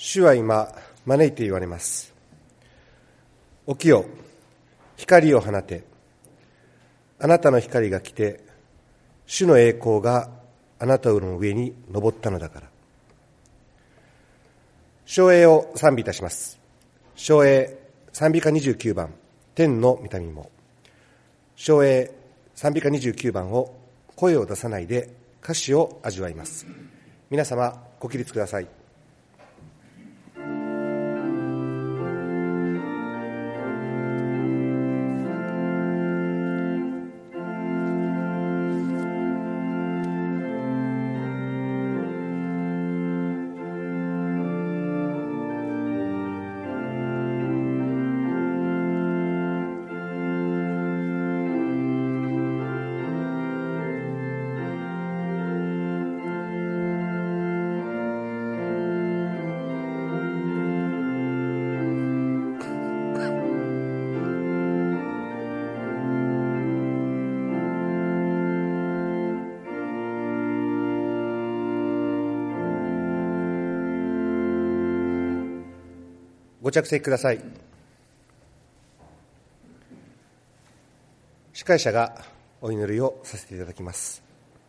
主は今招いて言われます。起きよ、光を放て。あなたの光が来て、主の栄光があなたの上に昇ったのだから。唱詠を賛美いたします。唱詠賛美歌29番、天の御霊も。唱詠賛美歌29番を声を出さないで歌詞を味わいます。皆様ご起立ください。ご着席ください。司会者がお祈りをさせていただきます。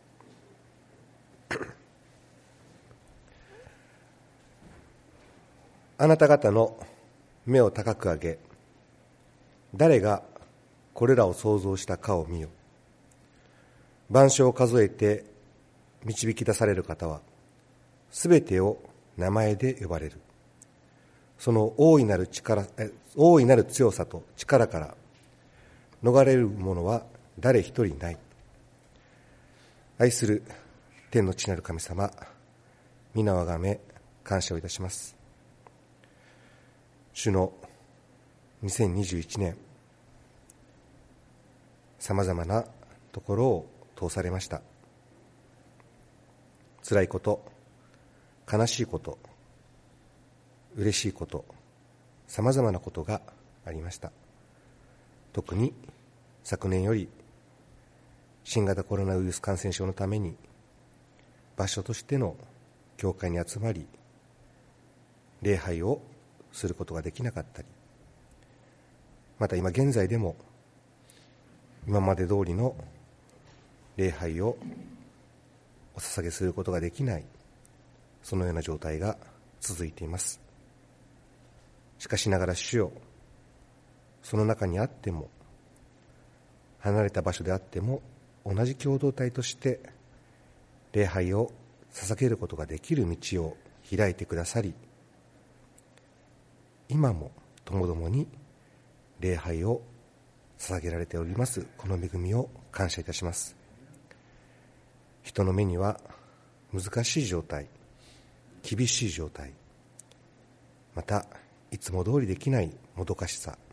あなた方の目を高く上げ、誰がこれらを創造したかを見よ。万象を数えて導き出される方は、すべてを名前で呼ばれる。その大いなる強さと力から逃れる者は誰一人ない。愛する天の父なる神様、皆をあがめ感謝をいたします。主の2021年、さまざまなところを通されました。辛いこと、悲しいこと、嬉しいこと、さまざまなことがありました。特に昨年より新型コロナウイルス感染症のために場所としての教会に集まり礼拝をすることができなかったり、また今現在でも今まで通りの礼拝をお捧げすることができない、そのような状態が続いています。しかしながら主よ、その中にあっても離れた場所であっても同じ共同体として礼拝を捧げることができる道を開いてくださり、今もともどもに礼拝を捧げられておりますこの恵みを感謝いたします。人の目には難しい状態、厳しい状態、またいつも通りできないもどかしさ、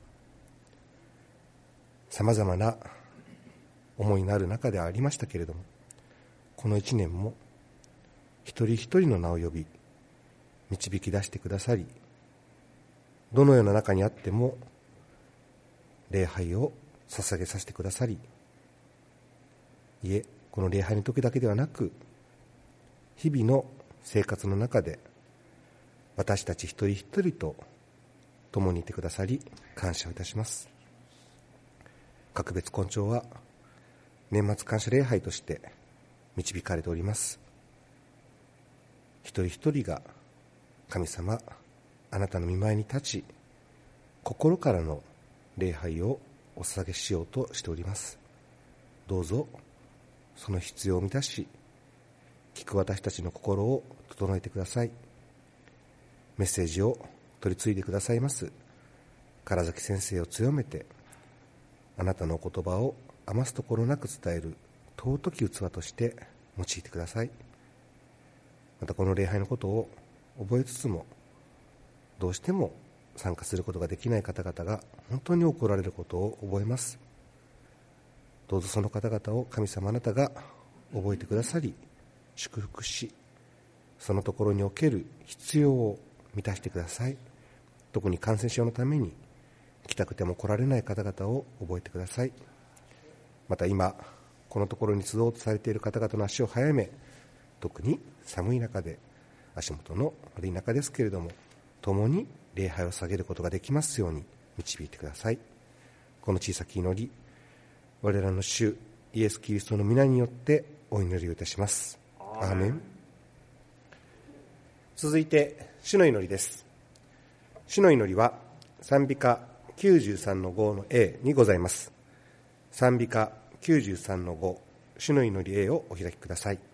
さまざまな思いのある中ではありましたけれども、この一年も一人一人の名を呼び導き出してくださり、どのような中にあっても礼拝を捧げさせてくださり、いえ、この礼拝の時だけではなく日々の生活の中で私たち一人一人と共にいてくださり感謝をいたします。格別根性は年末感謝礼拝として導かれております。一人一人が神様あなたの御前に立ち、心からの礼拝をお捧げしようとしております。どうぞその必要を満たし、聞く私たちの心を整えてください。メッセージを取り継いでくださいます唐崎先生を強めて、あなたのお言葉を余すところなく伝える尊き器として用いてください。またこの礼拝のことを覚えつつも、どうしても参加することができない方々が本当に多くおられることを覚えます。どうぞその方々を神様あなたが覚えてくださり祝福し、そのところにおける必要を満たしてください。特に感染症のために来たくても来られない方々を覚えてください。また今このところに集おうとされている方々の足を早め、特に寒い中で足元の悪い中ですけれども共に礼拝を捧げることができますように導いてください。この小さき祈り、我らの主イエス・キリストの皆によってお祈りをいたします。アーメン。続いて主の祈りです。主の祈りは賛美歌 93-5-A にございます。賛美歌 93-5、主の祈り A をお開きください。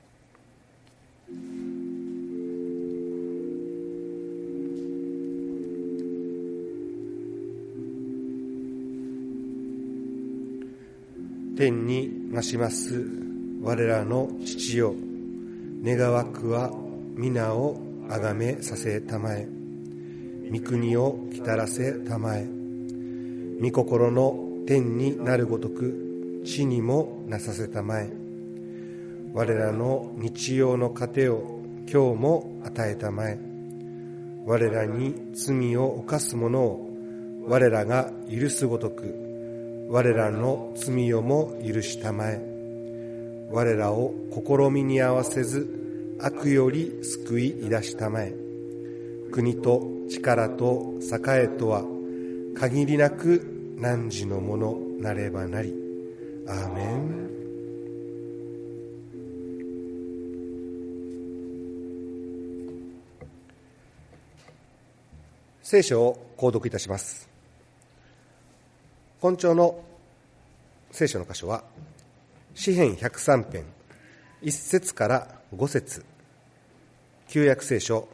天に増します我らの父よ、願わくは皆をあがめさせたまえ、御国をきたらせたまえ、御心の天になるごとく地にもなさせたまえ、我らの日曜の糧を今日も与えたまえ、我らに罪を犯す者を我らが許すごとく我らの罪をも許したまえ、我らを試みに合わせず悪より救い出したまえ、国と力と栄えとは限りなく汝のものなればなり。アーメン。聖書を購読いたします。今朝の聖書の箇所は詩編103編1節から5節、旧約聖書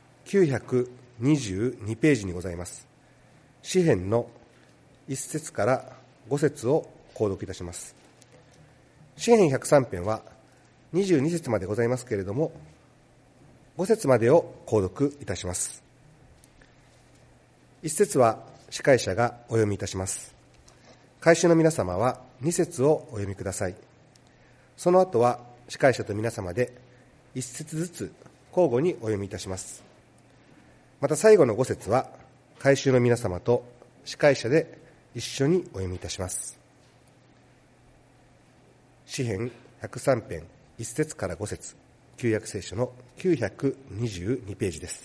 922ページにございます。詩編の1節から5節を購読いたします。詩編103編は22節までございますけれども、5節までを購読いたします。1節は司会者がお読みいたします。会衆の皆様は2節をお読みください。その後は司会者と皆様で1節ずつ交互にお読みいたします。また最後の5節は会衆の皆様と司会者で一緒にお読みいたします。詩編103編1節から5節、旧約聖書の922ページです。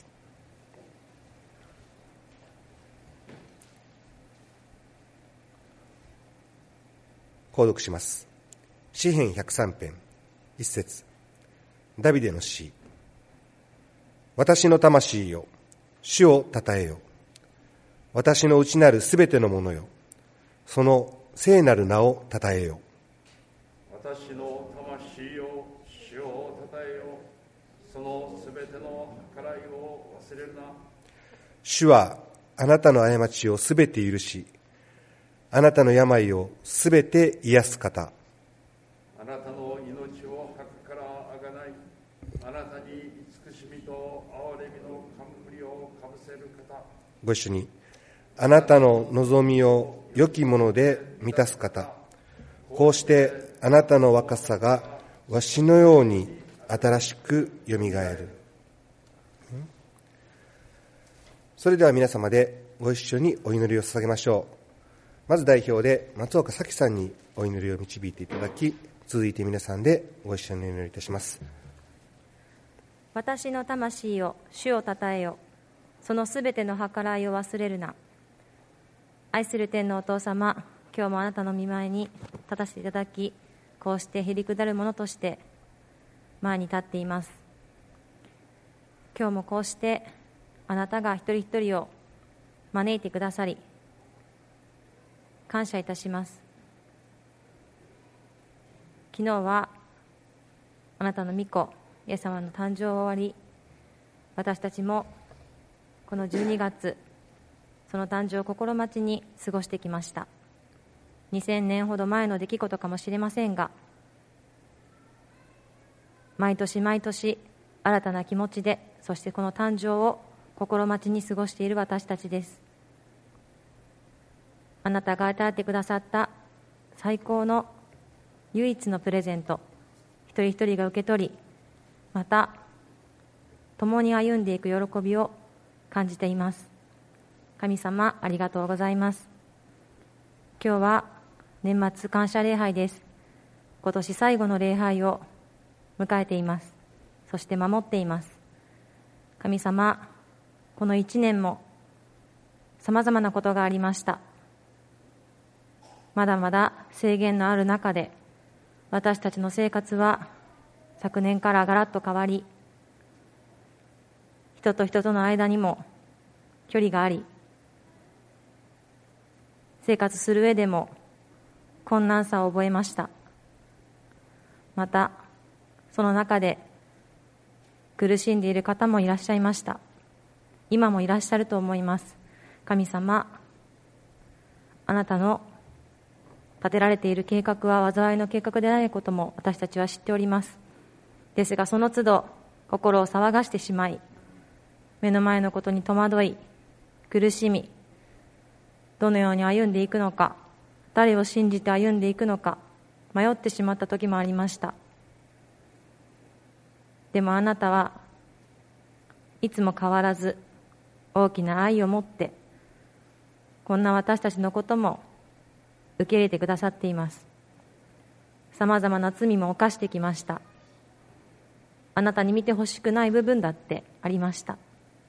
購読します。詩編103編1節、ダビデの詩。私の魂よ、主をたたえよ。私の内なるすべてのものよ、その聖なる名をたたえよ。 私の魂よ、主をたたえよ。そのすべての計らいを忘れるな。 主はあなたの過ちをすべて許し、あなたの病をすべて癒す方。 あなたの命を墓からあがない、あなたに慈しみと憐れみの冠をかぶせる方。 ご一緒に。あなたの望みを良きもので満たす方。こうしてあなたの若さがわしのように新しくよみがえる。それでは皆様でご一緒にお祈りを捧げましょう。まず代表で松岡咲さんにお祈りを導いていただき、続いて皆さんでご一緒にお祈りいたします。 私の魂を主をたたえよ。そのすべての計らいを忘れるな。愛する天のお父様、今日もあなたの御前に立たせていただき、こうしてへりくだるものとして前に立っています。今日もこうしてあなたが一人一人を招いてくださり、感謝いたします。昨日はあなたの御子イエス様の誕生を終わり、私たちもこの12月その誕生を心待ちに過ごしてきました。2000年ほど前の出来事かもしれませんが、毎年毎年新たな気持ちで、そしてこの誕生を心待ちに過ごしている私たちです。あなたが与えてくださった最高の唯一のプレゼント、一人一人が受け取り、また共に歩んでいく喜びを感じています。神様、ありがとうございます。今日は年末感謝礼拝です。今年最後の礼拝を迎えています。そして守っています。神様、 この1年もさまざまなことがありました。まだまだ制限のある中で、私たちの生活は昨年からガラッと変わり、人と人との間にも距離があり、生活する上でも困難さを覚えました。また、その中で苦しんでいる方もいらっしゃいました。今もいらっしゃると思います。神様、あなたの立てられている計画は災いの計画でないことも私たちは知っております。ですが、その都度心を騒がしてしまい、目の前のことに戸惑い、苦しみ、どのように歩んでいくのか、誰を信じて歩んでいくのか、迷ってしまった時もありました。でもあなたはいつも変わらず大きな愛を持って、こんな私たちのことも受け入れてくださっています。さまざまな罪も犯してきました。あなたに見てほしくない部分だってありました。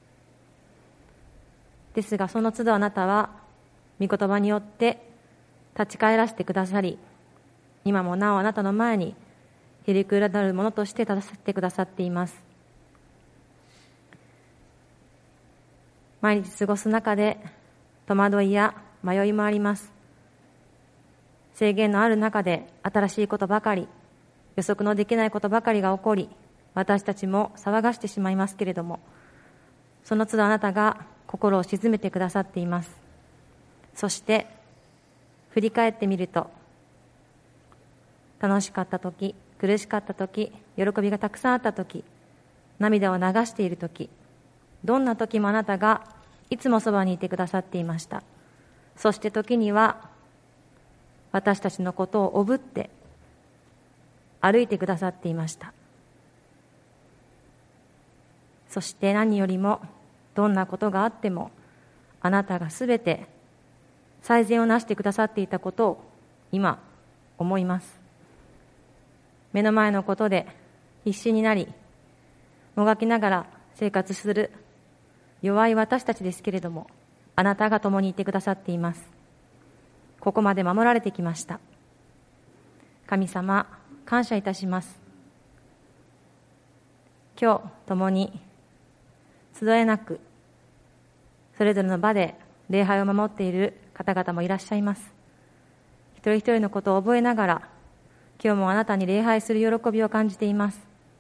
ですが、その都度あなたは御言葉によって立ち返らせてくださり、今もなおあなたの前にへりくだるものとして立たせてくださっています。毎日過ごす中で戸惑いや迷いもあります。制限のある中で新しいことばかり、予測のできないことばかりが起こり、私たちも騒がしてしまいますけれども、その都度あなたが心を静めてくださっています。そして振り返ってみると、楽しかったとき、苦しかったとき、喜びがたくさんあったとき、涙を流しているとき、どんなときもあなたがいつもそばにいてくださっていました。そして時には私たちのことをおぶって歩いてくださっていました。そして何よりもどんなことがあってもあなたがすべて最善をなしてくださっていたことを今思います。目の前のことで必死になりもがきながら生活する弱い私たちですけれども、あなたが共にいてくださっています。ここまで守られてきました。神様、感謝いたします。今日共に集えなくそれぞれの場で礼拝を守っている方々もいらっしゃいます。一人一人のことを覚えながら今日もあなたに礼拝する喜びを感じています。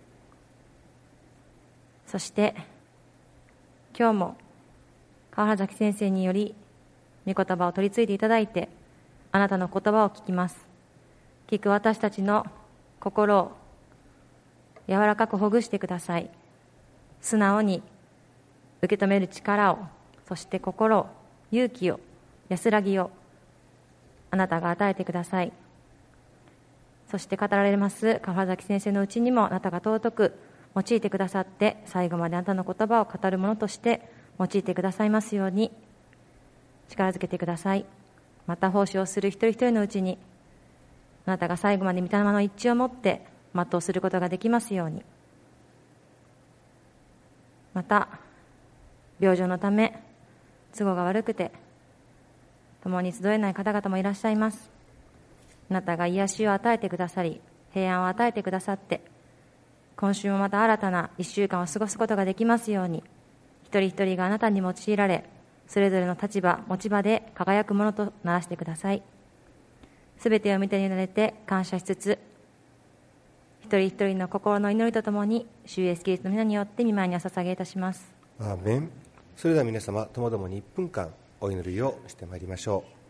そして今日も川原崎先生により御言葉を取り継いでいただいて、あなたの言葉を聞きます。聞く私たちの心を柔らかくほぐしてください。素直に受け止める力を、そして心を、勇気を、安らぎをあなたが与えてください。そして語られます川原崎先生のうちにもあなたが尊く用いてくださって、最後まであなたの言葉を語るものとして用いてくださいますように力づけてください。また奉仕をする一人一人のうちにあなたが最後まで御霊の一致を持って全うすることができますように。また病状のため都合が悪くて共に集えない方々もいらっしゃいます。あなたが癒しを与えてくださり、平安を与えてくださって、今週もまた新たな一週間を過ごすことができますように、一人一人があなたに用いられ、それぞれの立場、持ち場で輝くものとならせてください。すべてを見てにられて感謝しつつ、一人一人の心の祈りとともに、主イエスキリストの皆によって御前にお捧げいたします。 アーメン。それでは皆様、ともどもに1分間お祈りをしてまいりましょう。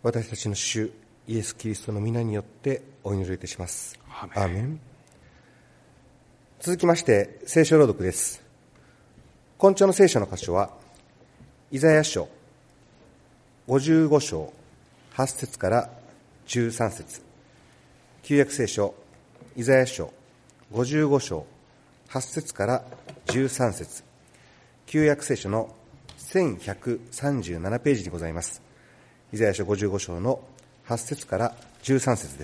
私たちの主イエス・キリストの皆によってお祈りいたします。アーメン。続きまして聖書朗読です。今朝の聖書の箇所はイザヤ書55章8節から13節、旧約聖書イザヤ書55章8節から13節、旧約聖書の1137ページにございます。イザヤ書55章の8節から13節です。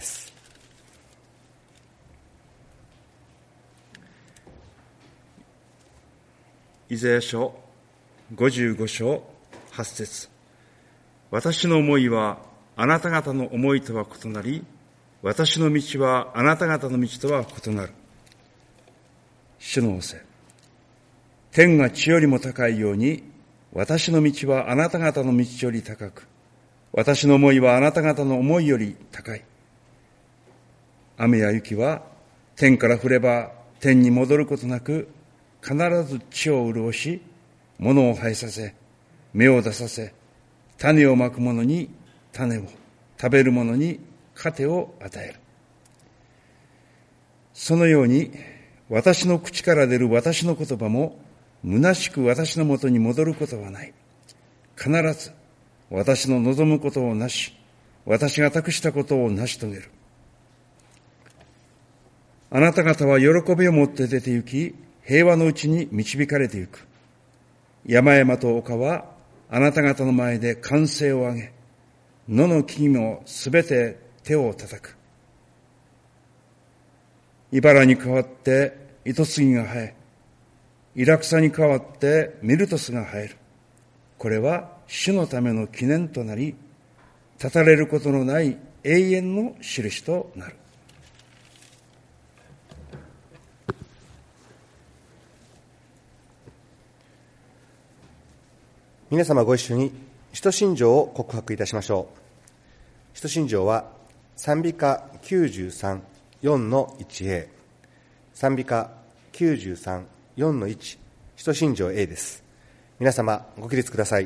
イザヤ書55章8節、私の思いはあなた方の思いとは異なり、私の道はあなた方の道とは異なる。主の仰せ、天が地よりも高いように、私の道はあなた方の道より高く、私の思いはあなた方の思いより高い。雨や雪は天から降れば天に戻ることなく、必ず地を潤し、物を生えさせ、芽を出させ、種をまく者に種を、食べる者に糧を与える。そのように、私の口から出る私の言葉も、虚しく私のもとに戻ることはない。必ず、私の望むことをなし、私が託したことを成し遂げる。あなた方は喜びを持って出て行き、平和のうちに導かれて行く。山々と丘はあなた方の前で歓声を上げ、野の木々もすべて手を叩く。茨に代わって糸杉が生え、イラクサに代わってミルトスが生える。これは主のための記念となり、断たれることのない永遠の印となる。 皆様ご一緒に使徒信条を告白いたしましょう。使徒信条は賛美歌93、4の 1A、賛美歌93、4の1、使徒信条 A です。皆様ご起立ください。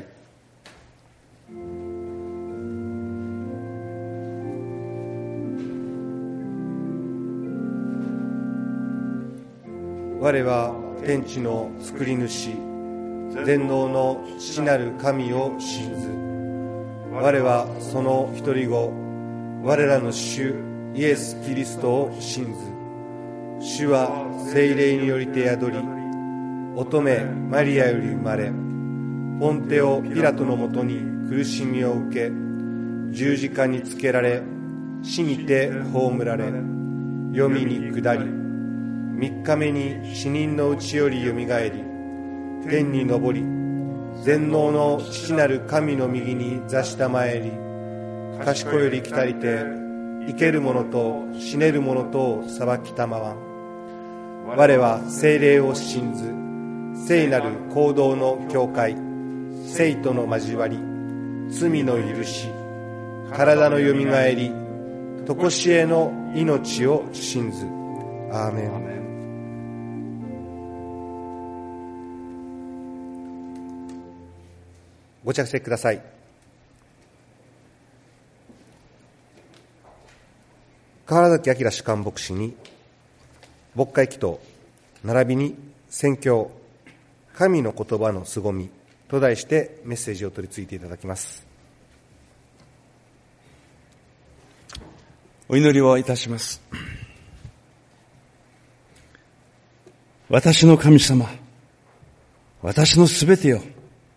我は天地の作り主、全能の父なる神を信ず。我はその一人子、我らの主イエス・キリストを信ず。主は聖霊によりて宿り、乙女マリアより生まれ、ポンテオ・ピラトのもとに苦しみを受け、十字架につけられ、死にて葬られ、黄泉に下り、三日目に死人のうちよりよみがえり、天に昇り、全能の父なる神の右に座したまえり、賢より来たりて、生ける者と死ねる者とを裁きたまわん。我は聖霊を信ず、聖なる行動の教会、聖との交わり、罪の許し、体のよみがえり、とこしえの命を信ず。アーメン。ご着席ください。河原崎明主幹牧師に牧会祈祷並びに宣教神の言葉の凄みと題してメッセージを取り次いでいただきます。 お祈りをいたします。私の神様、私のすべてよ、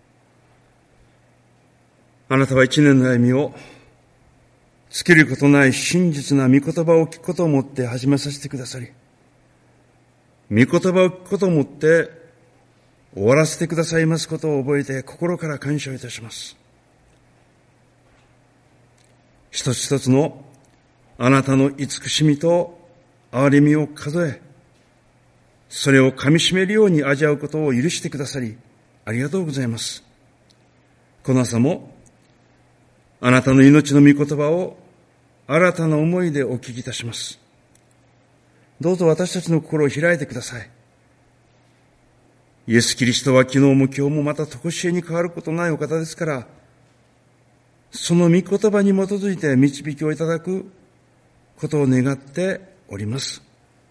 あなたは一年の歩みを尽きることない真実な御言葉を聞くことをもって始めさせてくださり、御言葉を聞くことをもって終わらせてくださいますことを覚えて心から感謝いたします。一つ一つのあなたの慈しみと憐れみを数え、それを噛み締めるように味わうことを許してくださり、ありがとうございます。この朝もあなたの命の御言葉を新たな思いでお聞きいたします。どうぞ私たちの心を開いてください。イエス・キリストは昨日も今日もまた常しえに変わることないお方ですから、 その御言葉に基づいて導きをいただくことを願っております。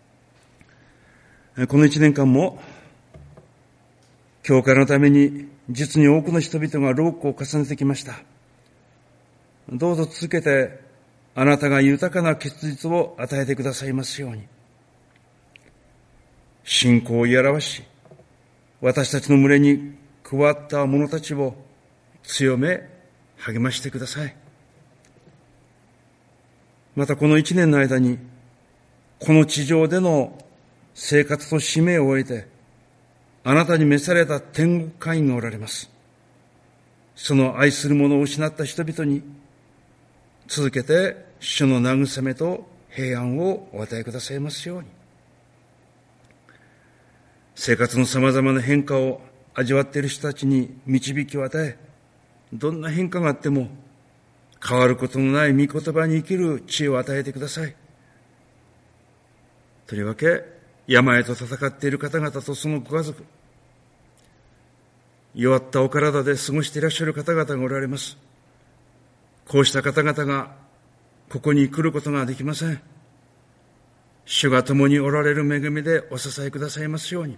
この1年間も教会のために実に多くの人々が労苦を重ねてきました。どうぞ続けてあなたが豊かな結実を与えてくださいますように。信仰を言い表し、私たちの群れに加わった者たちを強め励ましてください。またこの1年の間にこの地上での生活と使命を終えてあなたに召された天国会員がおられます。その愛する者を失った人々に続けて主の慰めと平安をお与えくださいますように。生活のさまざまな変化を味わっている人たちに導きを与え、どんな変化があっても変わることのない御言葉に生きる知恵を与えてください。とりわけ病と戦っている方々とそのご家族、弱ったお体で過ごしていらっしゃる方々がおられます。こうした方々がここに来ることができません。主が共におられる恵みでお支えくださいますように。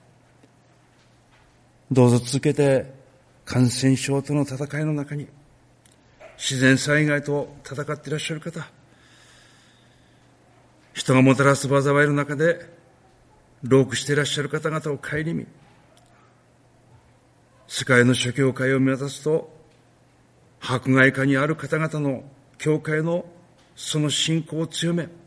どうぞ続けて感染症との戦いの中に、自然災害と戦っていらっしゃる方、人がもたらす災いの中で労苦していらっしゃる方々を顧み、世界の諸教会を見渡すと、迫害下にある方々の教会のその信仰を強め、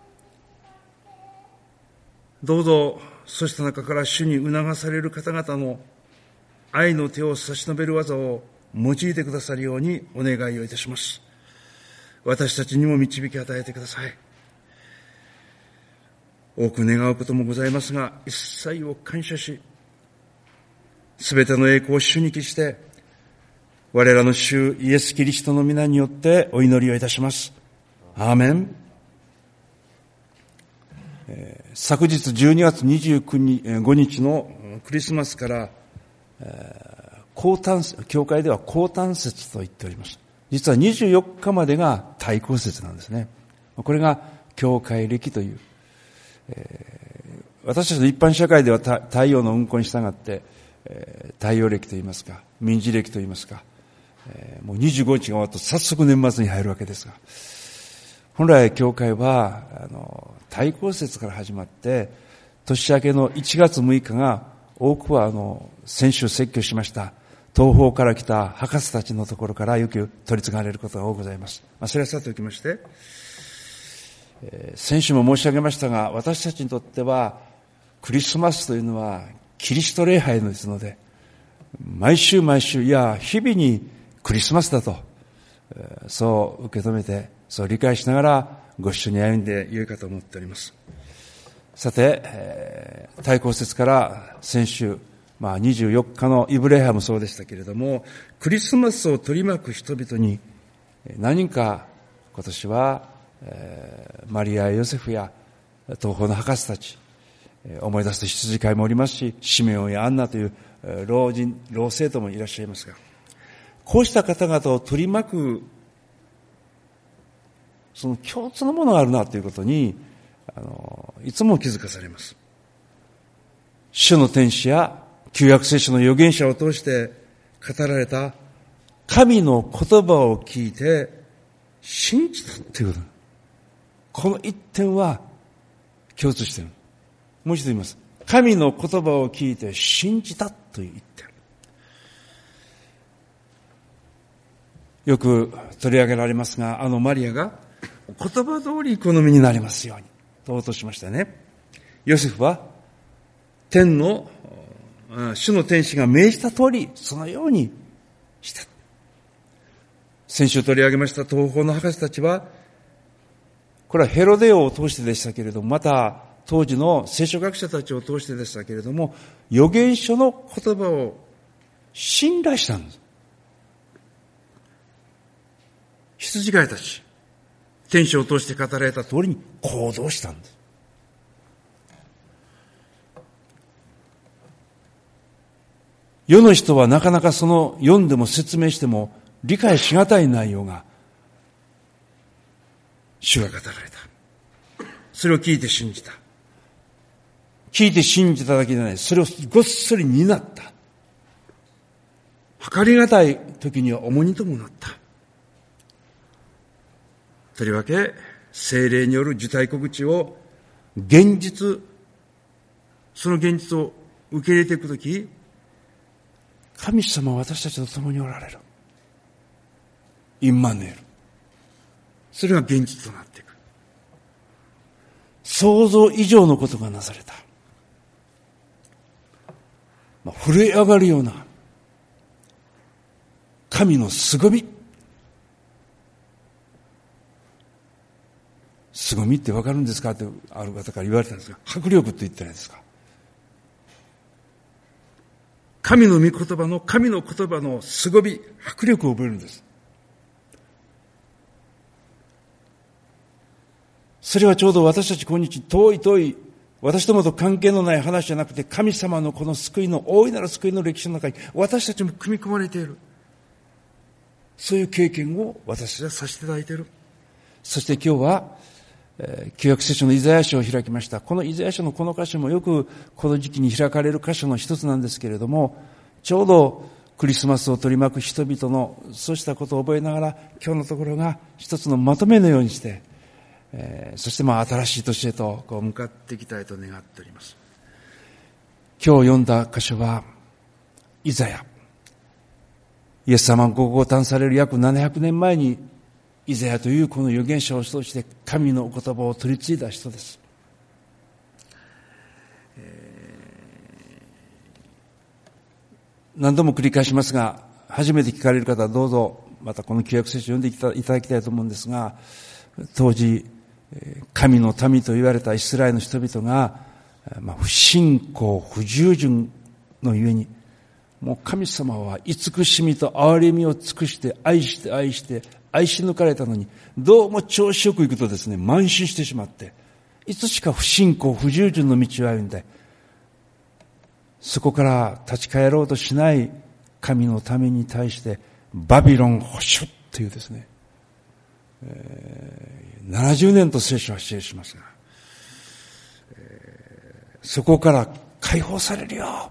どうぞそうした中から主に促される方々の愛の手を差し伸べる技を用いてくださるようにお願いをいたします。私たちにも導き与えてください。多く願うこともございますが、一切を感謝し、すべての栄光を主に帰して、我らの主イエス・キリストの皆によってお祈りをいたします。アーメン。昨日12月25日のクリスマスから教会では降誕節と言っております。実は24日までが大降節なんですね。これが教会暦という、私たちの一般社会では太陽の運行に従って、太陽暦といいますか民事暦といいますか、もう25日が終わると早速年末に入るわけですが、本来教会は大降節から始まって年明けの1月6日が多くは先週説教しました東方から来た博士たちのところからよく取り継がれることが多くございます。それはさておきまして、先週も申し上げましたが、私たちにとってはクリスマスというのはキリスト礼拝ですので、毎週いや日々にクリスマスだと、そう受け止めて、そう理解しながらご一緒に歩んでよいかと思っております。さて、大降節から先週、24日のイブ礼拝もそうでしたけれども、クリスマスを取り巻く人々に何人か今年は、マリアやヨセフや東方の博士たち、思い出すと羊飼いもおりますし、シメオンやアンナという老生徒もいらっしゃいますが、こうした方々を取り巻くその共通のものがあるなということにいつも気づかされます。主の天使や旧約聖書の預言者を通して語られた神の言葉を聞いて信じたということ。この一点は共通している。もう一度言います。神の言葉を聞いて信じたという一点。よく取り上げられますが、マリアが言葉通り好みになりますようにと応答しましたね。ヨセフは主の天使が命じた通りそのようにした。先週取り上げました東方の博士たちは、これはヘロデオを通してでしたけれども、また当時の聖書学者たちを通してでしたけれども、預言書の言葉を信頼したんです。羊飼いたち、天使を通して語られた通りに行動したんです。世の人はなかなか読んでも説明しても理解しがたい内容が主が語られた。それを聞いて信じた。聞いて信じただけでない。それをごっそり担った。計りがたい時には重荷ともなった。とりわけ聖霊による受胎告知を現実、その現実を受け入れていくとき、神様は私たちと共におられる。インマヌエル。それが現実となっていく。想像以上のことがなされた。震え上がるような神の凄み。凄みってわかるんですかってある方から言われたんですが、迫力って言ってないですか。神の御言葉の凄み、迫力を覚えるんです。それはちょうど私たち今日遠い私どもと関係のない話じゃなくて、神様のこの救いの大いなる救いの歴史の中に私たちも組み込まれている。そういう経験を私たちはさせていただいている。そして今日は旧約聖書のイザヤ書を開きました。このイザヤ書のこの箇所もよくこの時期に開かれる箇所の一つなんですけれども、ちょうどクリスマスを取り巻く人々のそうしたことを覚えながら、今日のところが一つのまとめのようにして、そして新しい年へと向かっていきたいと願っております。今日読んだ箇所はイザヤ。イエス様がご降誕される約700年前にイザヤというこの預言者を通して神のお言葉を取り継いだ人です。何度も繰り返しますが、初めて聞かれる方はどうぞまたこの旧約聖書を読んでいただきたいと思うんですが、当時神の民と言われたイスラエルの人々が、不信仰不従順のゆえに、もう神様は慈しみと憐れみを尽くして愛し抜かれたのに、どうも調子よくいくとですね、慢心してしまって、いつしか不信仰不従順の道を歩んで、そこから立ち返ろうとしない神の民に対してバビロン保守というですね、70年と聖書は指定しますが、そこから解放されるよ。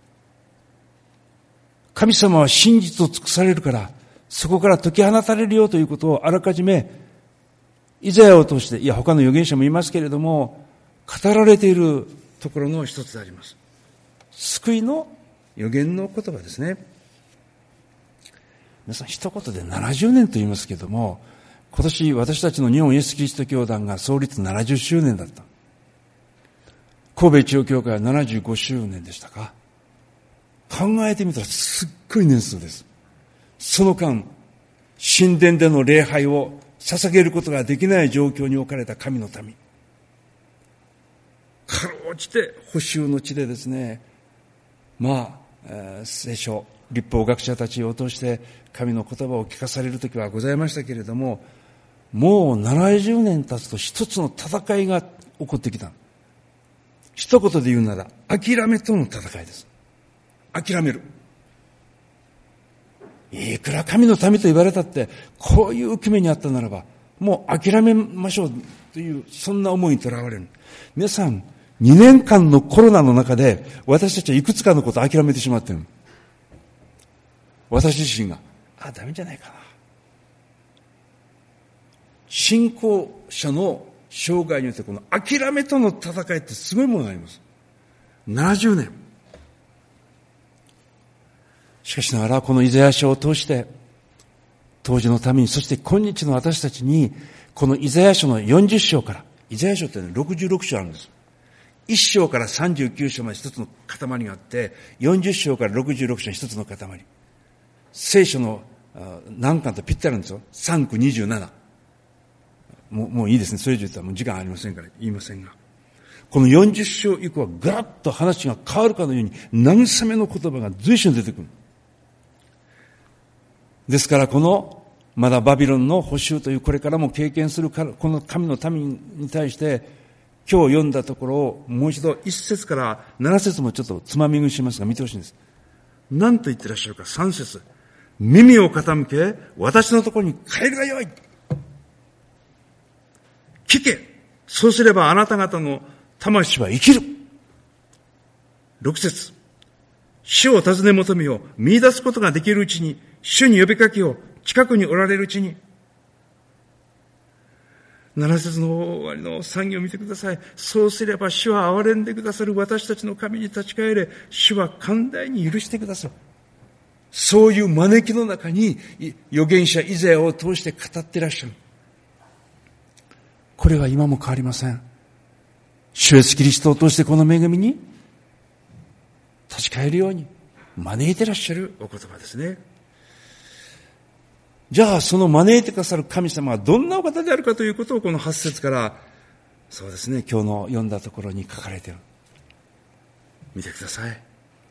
神様は真実を尽くされるから、そこから解き放たれるよということをあらかじめイザヤを通して、他の預言者もいますけれども、語られているところの一つであります。救いの預言の言葉ですね。皆さん一言で70年と言いますけれども、今年私たちの日本イエスキリスト教団が創立70周年だった。神戸一応教会は75周年でしたか。考えてみたらすっごい年数です。その間、神殿での礼拝を捧げることができない状況に置かれた神の民。かろうじて補修の地でですね、聖書、律法学者たちを通して神の言葉を聞かされるときはございましたけれども、もう70年経つと一つの戦いが起こってきた。一言で言うなら、諦めとの戦いです。諦める。いくら神の民と言われたって、こういう受け目にあったならば、もう諦めましょうという、そんな思いにとらわれる。皆さん、2年間のコロナの中で、私たちはいくつかのことを諦めてしまっている。私自身が、ダメじゃないかな。信仰者の生涯によって、この諦めとの戦いってすごいものがあります。70年。しかしながら、このイザヤ書を通して、当時のために、そして今日の私たちに、このイザヤ書の40章から、イザヤ書って66章あるんです。1章から39章まで一つの塊があって、40章から66章に一つの塊。聖書の何巻とぴったりなんですよ。3区27。もういいですね。それ以上言ったらもう時間ありませんから言いませんが。この40章以降はガラッと話が変わるかのように、慰めの言葉が随所に出てくる。ですからこのまだバビロンの捕囚というこれからも経験するこの神の民に対して今日読んだところをもう一度1節から7節もちょっとつまみ食いしますが見てほしいんです。何と言ってらっしゃるか。3節。 耳を傾け、私のところに帰るがよい。聞け。そうすればあなた方の魂は生きる。6節。主を尋ね求めよう。見出すことができるうちに、主に呼びかけよう。近くにおられるうちに。7節の終わりの産業を見てください。そうすれば主は憐れんでくださる。私たちの神に立ち返れ。主は寛大に許してくださる。そういう招きの中に預言者イザヤを通して語っていらっしゃる。これは今も変わりません。主イエスキリストを通してこの恵みに立ち返るように招いていらっしゃるお言葉ですね。じゃあその招いてくださる神様はどんなお方であるかということをこの8節からそうですね、今日の読んだところに書かれている。見てください。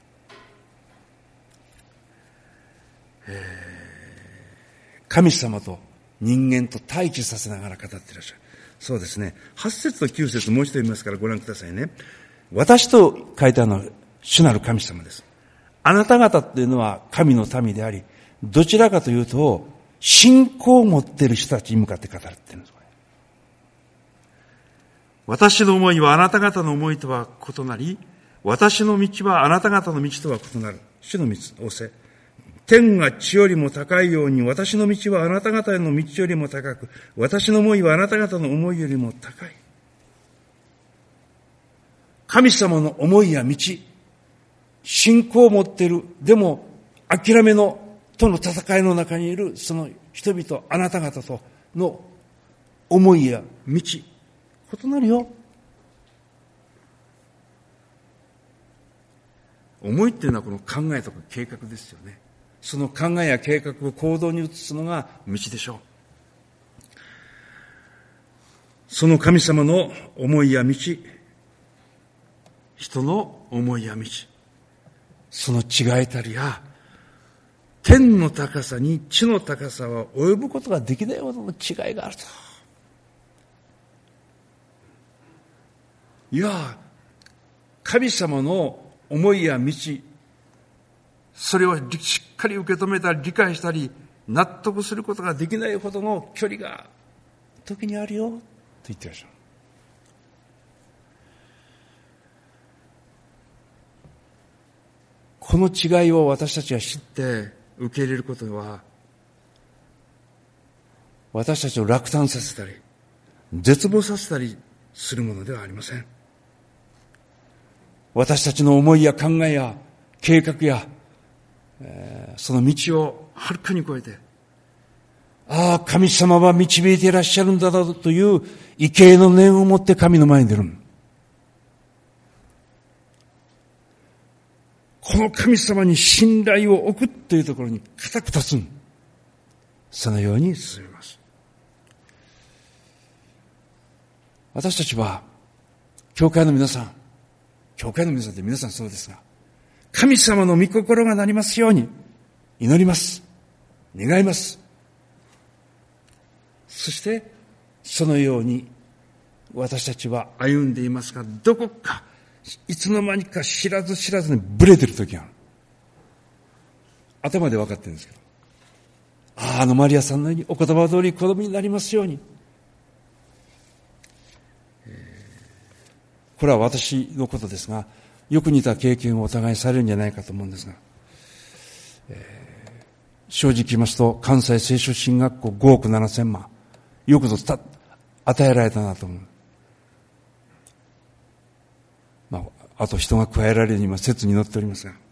神様と人間と対峙させながら語っていらっしゃる。そうですね。8節と9節もう一度読みますからご覧くださいね。私と書いてあるのは主なる神様です。あなた方っていうのは神の民であり、どちらかというと信仰を持っている人たちに向かって語っているんです。私の思いはあなた方の思いとは異なり、私の道はあなた方の道とは異なる。主の道、仰せ。天が地よりも高いように、私の道はあなた方の道よりも高く、私の思いはあなた方の思いよりも高い。神様の思いや道、信仰を持っている、でも諦めのとの戦いの中にいるその人々、あなた方との思いや道、異なるよ。思いっていうのはこの考えとか計画ですよね。その考えや計画を行動に移すのが道でしょう。その神様の思いや道、人の思いや道、その違いたりや、天の高さに地の高さは及ぶことができないほどの違いがあると。いや、神様の思いや道、それをしっかり受け止めたり理解したり納得することができないほどの距離が時にあるよと言ってらっしゃる。この違いを私たちが知って受け入れることは、私たちを落胆させたり絶望させたりするものではありません。私たちの思いや考えや計画や、その道をはるかに超えて、ああ、神様は導いていらっしゃるんだなという畏敬の念を持って神の前に出る。この神様に信頼を置くというところに固く立つ。そのように進みます。私たちは教会の皆さんって皆さんそうですが、神様の御心がなりますように祈ります。願います。そしてそのように私たちは歩んでいますが、どこかいつの間にか知らず知らずにブレてる時がある。頭で分かってるんですけど、あのマリアさんのようにお言葉通り子供になりますように。これは私のことですが、よく似た経験をお互いされるんじゃないかと思うんですが、正直言いますと関西聖書進学校5億7千万よくぞ与えられたなと思う。あと人が加えられるように今説に載っておりますが、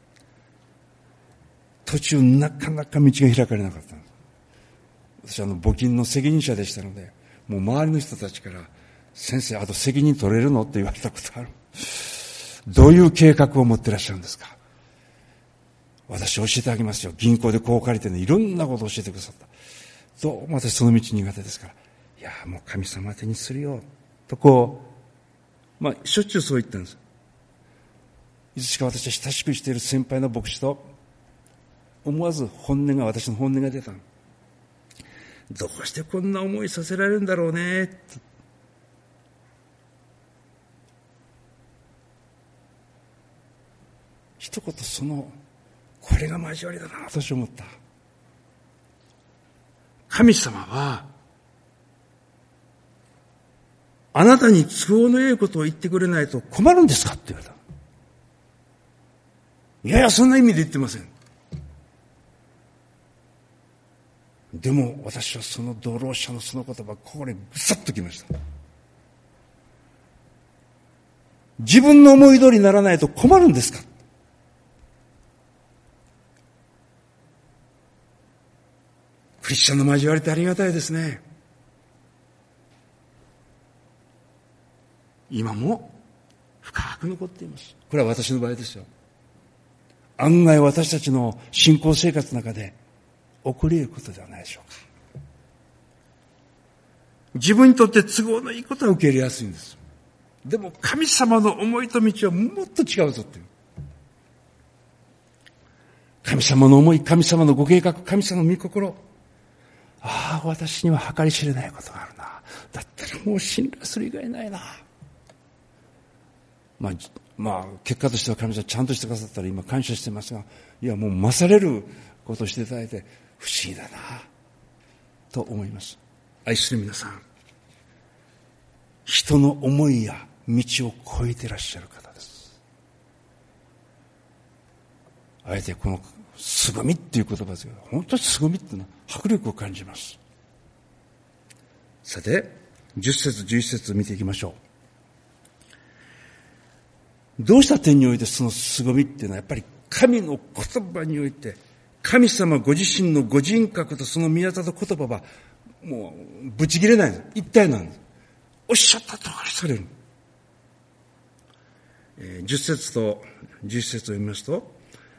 途中なかなか道が開かれなかったんです。私募金の責任者でしたので、もう周りの人たちから先生、あと責任取れるのって言われたことがある。どういう計画を持ってらっしゃるんですか。私教えてあげますよ。銀行でこう借りていろんなことを教えてくださった。どうも私その道苦手ですから、いやもう神様手にするよとしょっちゅうそう言ったんです。いつしか私は親しくしている先輩の牧師と思わず私の本音が出た。どうしてこんな思いさせられるんだろうねって。一言これが交わりだなと私は思った。 神様は、あなたに都合の良いことを言ってくれないと困るんですかって言われた。いやいや、そんな意味で言ってません。でも私はその同労者のその言葉、これぐさっときました。自分の思い通りにならないと困るんですか。クリスチャンの交わりってありがたいですね。今も深く残っています。これは私の場合ですよ。案外私たちの信仰生活の中で起こり得ることではないでしょうか。自分にとって都合のいいことは受け入れやすいんです。でも神様の思いと道はもっと違うぞっていう。神様の思い、神様のご計画、神様の御心。ああ、私には計り知れないことがあるな。だったらもう信頼する以外ないな。まあ、結果としては神様ちゃんとしてくださったら今感謝してますが、いやもう勝れることをしていただいて不思議だな、と思います。愛する皆さん、人の思いや道を超えていらっしゃる方です。あえてこの凄みっていう言葉ですけど、本当に凄みっていうのは迫力を感じます。さて、10節11節見ていきましょう。どうした点においてその凄みっていうのはやっぱり神の言葉において、神様ご自身のご人格とその宮里言葉はもうぶち切れないんです。一体なんです。おっしゃった通りされる。10節と11節を読みますと、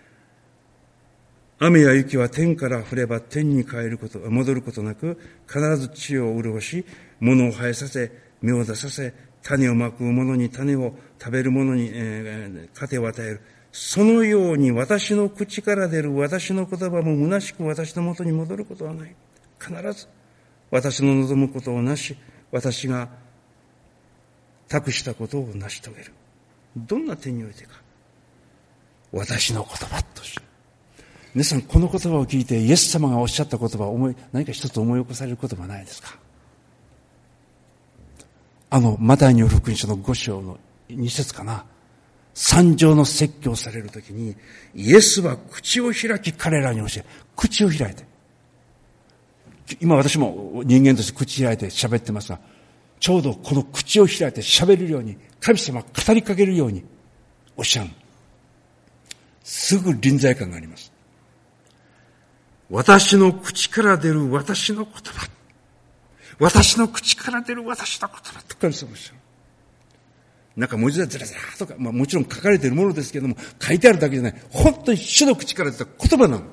雨や雪は天から降れば天に戻ることなく、必ず地を潤し、物を生えさせ、芽を出させ、種をまく者に種を、食べる者に、糧を与える。そのように私の口から出る私の言葉も虚しく私のもとに戻ることはない。必ず私の望むことをなし、私が託したことを成し遂げる。どんな点においてか。私の言葉として。皆さん、この言葉を聞いてイエス様がおっしゃった言葉を何か一つ思い起こされることはないですか。マタイによる福音書の5章の2節かな。三条の説教されるときに、イエスは口を開き彼らに教え、口を開いて。今私も人間として口開いて喋ってますが、ちょうどこの口を開いて喋るように、神様が語りかけるようにおっしゃる。すぐ臨在感があります。私の口から出る私の言葉。私の口から出る私の言葉と神様おっしゃる。なんか文字でずらずらとか、もちろん書かれているものですけれども、書いてあるだけじゃない。本当に主の口から出た言葉なの。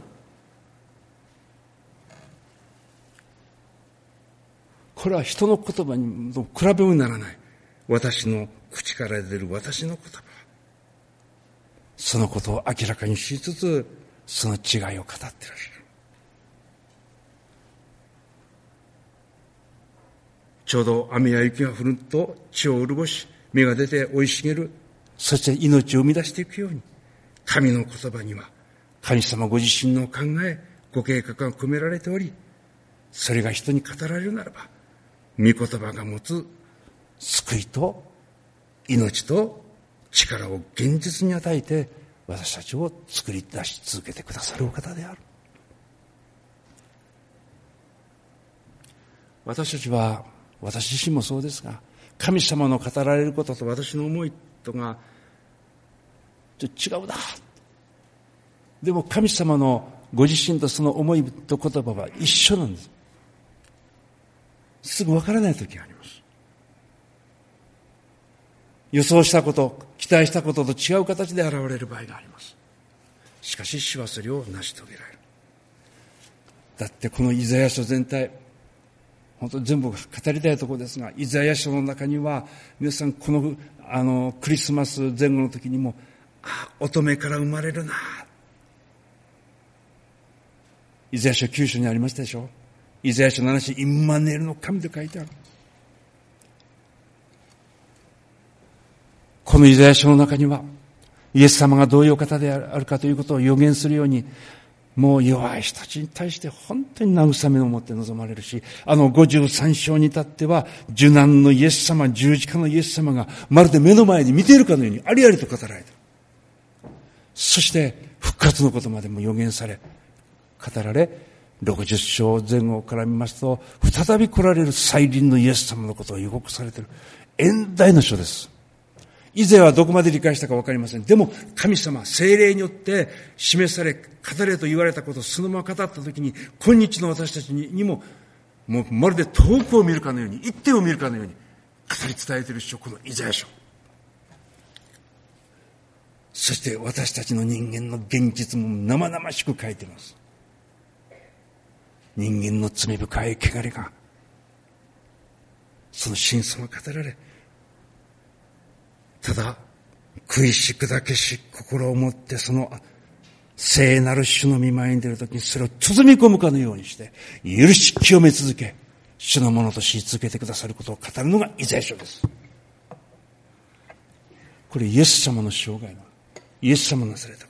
これは人の言葉に比べもならない。私の口から出る私の言葉。そのことを明らかにしつつ、その違いを語っていらっしゃる。ちょうど雨や雪が降ると地を潤し、芽が出て生い茂る。そして命を生み出していくように、神の言葉には神様ご自身の考え、ご計画が込められており、それが人に語られるならば、御言葉が持つ救いと命と力を現実に与えて、私たちを作り出し続けてくださるお方である。私たちは、私自身もそうですが、神様の語られることと私の思いとがちょっと違うな。でも神様のご自身とその思いと言葉は一緒なんです。すぐ分からない時があります。予想したこと、期待したことと違う形で現れる場合があります。しかし主はそれを成し遂げられる。だってこのイザヤ書全体、本当に全部語りたいところですが、イザヤ書の中には皆さんこのクリスマス前後の時にも、乙女から生まれるな、イザヤ書9章にありましたでしょ。イザヤ書7章、インマネールの神と書いてある。このイザヤ書の中にはイエス様がどういうお方であるかということを予言するように、 もう弱い人たちに対して本当に慰めを持って臨まれるし、53章に至っては、受難のイエス様、十字架のイエス様がまるで目の前に見ているかのようにありありと語られている。そして復活のことまでも予言され、語られ、60章前後から見ますと、再び来られる再臨のイエス様のことが予告されている。遠大の書です。以前はどこまで理解したか分かりません。でも神様、聖霊によって示され、語れと言われたことをそのまま語ったときに、今日の私たちにも、もうまるで遠くを見るかのように、一手を見るかのように語り伝えている書、このイザヤ書。そして私たちの人間の現実も生々しく書いています。人間の罪深い汚れが、その真相が語られ、ただ悔し砕けし心を持ってその聖なる主の御前に出るときにそれを包み込むかのようにして許し清め続け、主のものとし続けてくださることを語るのがイザヤ書です。これイエス様の生涯の、イエス様のなされたこと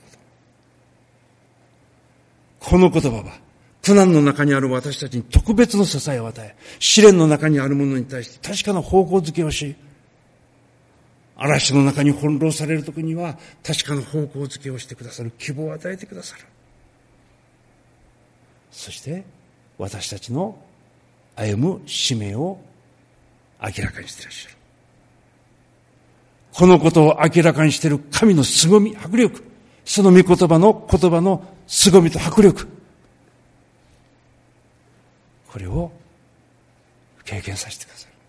。この言葉は苦難の中にある私たちに特別の支えを与え、試練の中にあるものに対して確かな方向づけをし、嵐の中に翻弄されるときには確かな方向づけをしてくださる、希望を与えてくださる。そして私たちの歩む使命を明らかにしていらっしゃる。このことを明らかにしている神の凄み、迫力、その御言葉の凄みと迫力、これを経験させてください。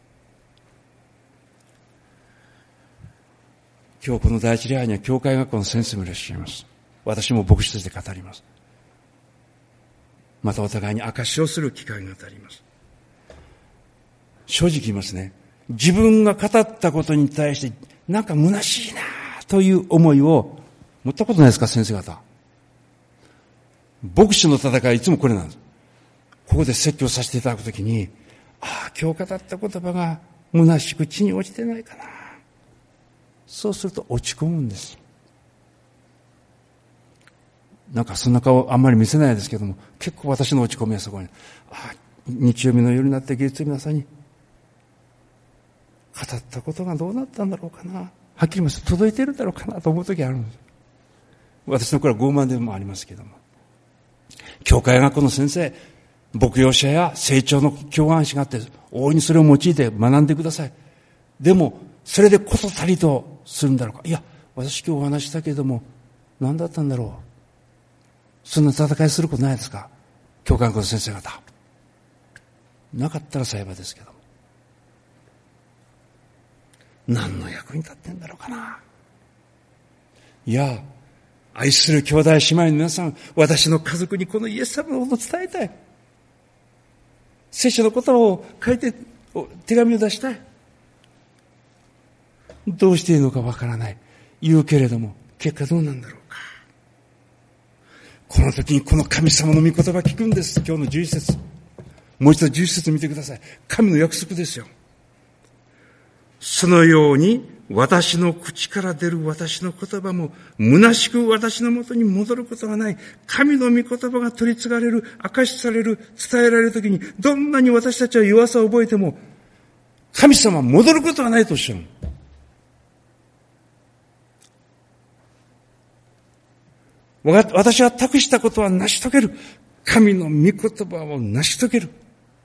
今日この第一礼拝には教会学校の先生もいらっしゃいます。私も牧師として語ります。またお互いに証しをする機会があります。正直言いますね。自分が語ったことに対してなんか虚しいなという思いを持ったことないですか、先生方。牧師の戦いいつもこれなんです。ここで説教させていただくときに、今日語った言葉が虚しく地に落ちてないかな。そうすると落ち込むんです。なんかそんな顔あんまり見せないですけども、結構私の落ち込みはそこに、日曜日の夜になって月曜日の朝に語ったことがどうなったんだろうかな、はっきり言います。届いているだろうかなと思う時あるんです。私のこれは傲慢でもありますけども、教会学校の先生、牧養者や成長の教案師があって、大いにそれを用いて学んでください。でもそれでこと足りとするんだろうか。いや、私今日お話したけれども何だったんだろう。そんな戦いすることないですか、教会学校の先生方。なかったら幸いですけども、何の役に立ってんだろうかな。いや、愛する兄弟姉妹の皆さん、私の家族にこのイエス様のことを伝えたい。聖書の言葉を書いて手紙を出したい。どうしていいのかわからない。言うけれども、結果どうなんだろうか。この時にこの神様の御言葉聞くんです。今日の11節。もう一度11節見てください。神の約束ですよ。そのように私の口から出る私の言葉も虚しく私のもとに戻ることはない。神の御言葉が取り継がれる、明かしされる、伝えられるときに、どんなに私たちは弱さを覚えても、神様は戻ることはないとおっしゃる。私は託したことは成し遂げる。神の御言葉を成し遂げる。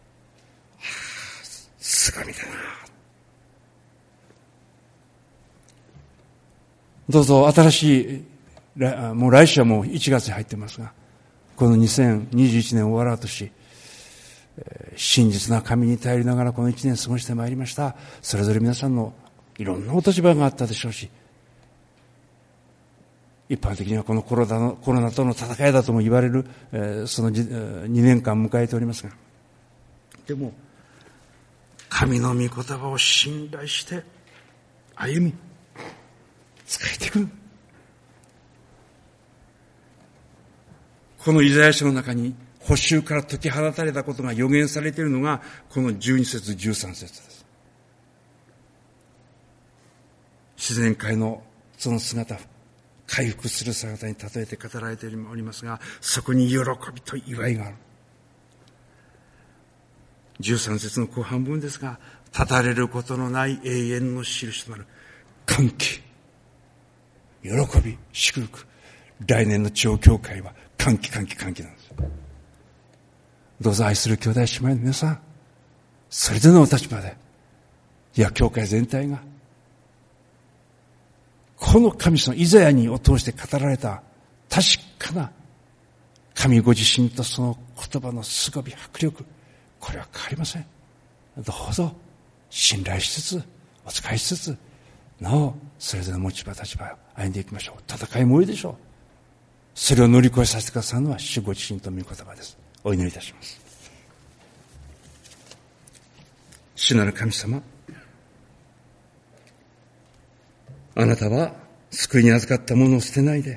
凄みだな。どうぞ新しい、もう来週はもう1月に入ってますが、この2021年を終わろうとし、真実な神に頼りながらこの1年過ごしてまいりました。それぞれ皆さんのいろんなお立場があったでしょうし、一般的にはこのコロナとの戦いだとも言われる、その2年間迎えておりますが、でも神の御言葉を信頼して歩み使えていく。このイザヤ書の中に捕囚から解き放たれたことが予言されているのがこの12節13節です。自然界のその姿、 回復する姿に例えて語られておりますが、そこに喜びと祝いがある。13節の後半分ですが、絶たれることのない永遠の印となる歓喜、喜び、祝福。来年の地方教会は歓喜なんです。どうぞ愛する兄弟姉妹の皆さん、それぞれのお立場で、いや教会全体がこの神様イザヤにを通して語られた確かな神ご自身とその言葉の凄み迫力、これは変わりません。どうぞ信頼しつつお仕えしつつ、なおそれぞれの持ち場立場を歩んでいきましょう。戦いも多いでしょう。それを乗り越えさせてくださるのは主ご自身と御言葉です。お祈りいたします。主なる神様、あなたは救いに預かったものを捨てないで、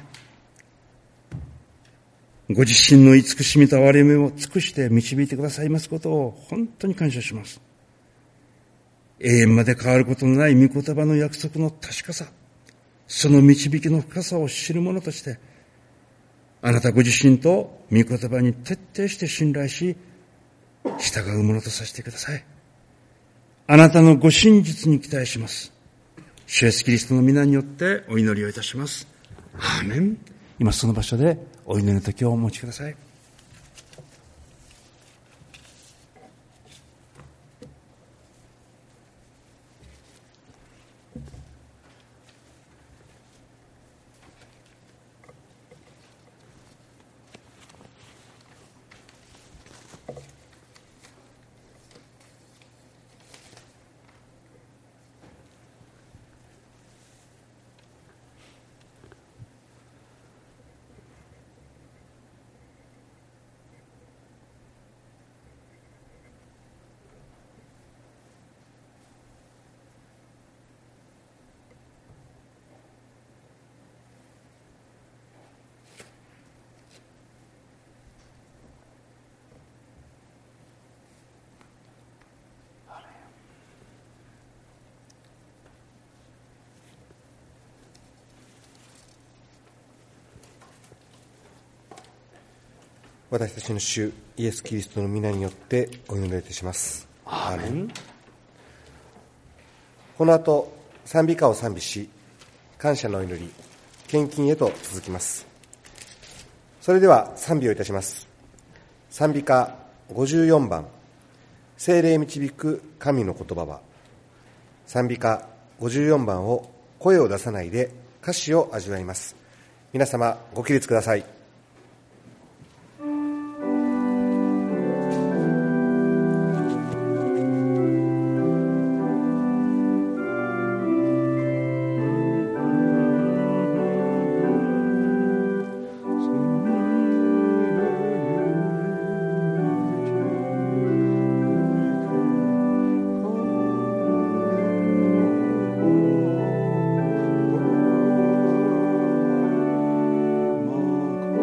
ご自身の慈しみと憐れみを尽くして導いてくださいますことを本当に感謝します。永遠まで変わることのない御言葉の約束の確かさ、その導きの深さを知る者として、あなたご自身と御言葉に徹底して信頼し、従うものとさせてください。あなたのご真実に期待します。主イエスキリストの皆によってお祈りをいたします。アーメン。今その場所でお祈りの時をお持ちください。 私たちの主イエス・キリストの皆によってお祈りいたします。アーメン。この後賛美歌を賛美し、感謝の祈り、献金へと続きます。それでは賛美をいたします。賛美歌54番、聖霊導く神の言葉は。賛美歌54番を声を出さないで歌詞を味わいます。皆様ご起立ください。 「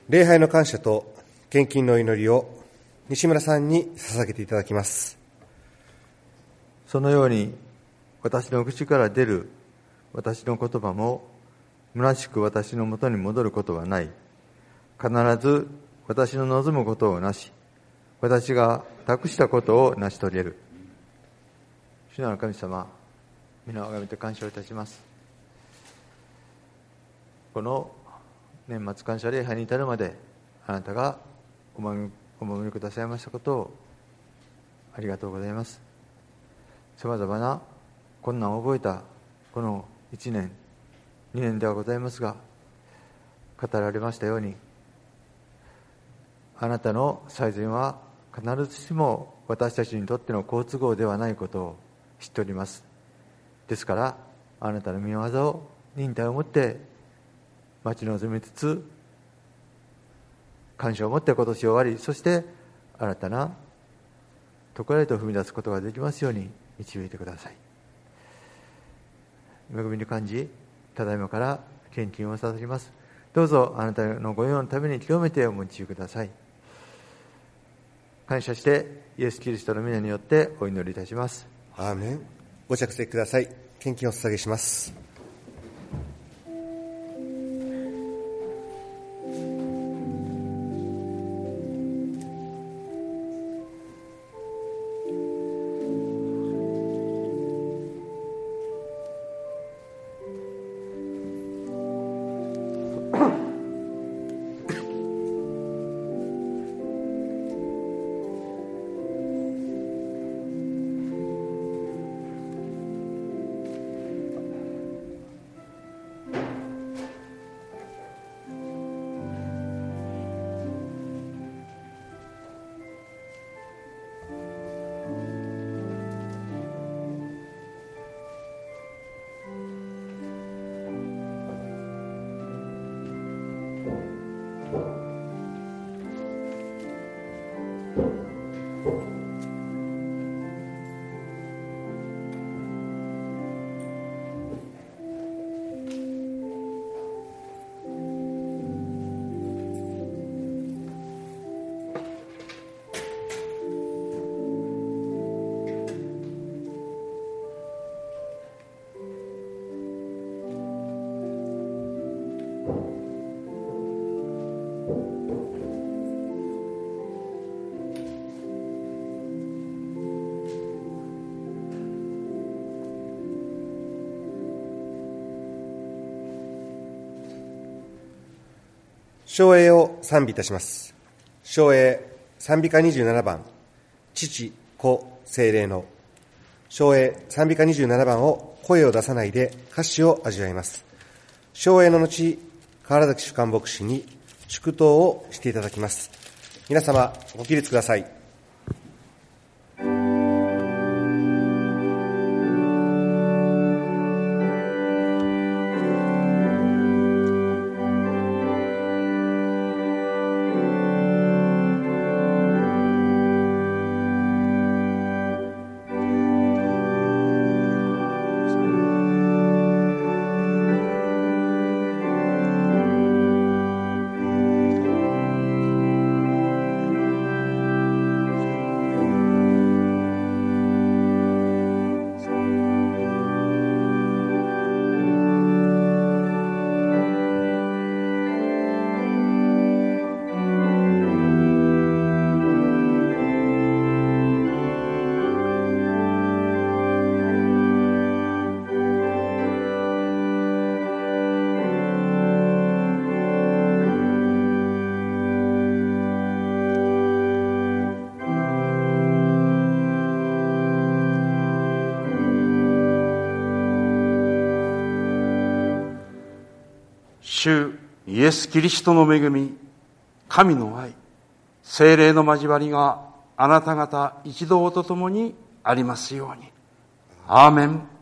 礼拝の感謝と献金の祈りを西村さんに捧げていただきます。 そのように私の口から出る私の言葉も虚しく私のもとに戻ることはない。必ず私の望むことをなし、私が託したことを成し遂げる。主なる神様、皆をあがめて感謝をいたします。この年末感謝礼拝に至るまであなたがお守りくださいましたことをありがとうございます。さまざまな困難を覚えたこの1年2年ではございますが、語られましたように、あなたの最善は必ずしも私たちにとっての好都合ではないことを知っております。ですからあなたの御業を忍耐をもって待ち望みつつ、感謝を持って今年終わり、そして新たなところへと踏み出すことができますように導いてください。恵みに感じ、ただいまから献金を捧げます。どうぞあなたのご用のために清めてお持ちください。感謝してイエス・キリストの皆によってお祈りいたします。 アーメン。ご着席ください。献金をお捧げします。唱詠を賛美いたします。唱詠賛美歌27番、父、子、聖霊の。唱詠賛美歌27番を声を出さないで歌詞を味わいます。唱詠の後、河原崎主幹牧師に祝祷をしていただきます。皆様ご起立ください。 主イエス・キリストの恵み、神の愛、聖霊の交わりがあなた方一同とともにありますように。アーメン。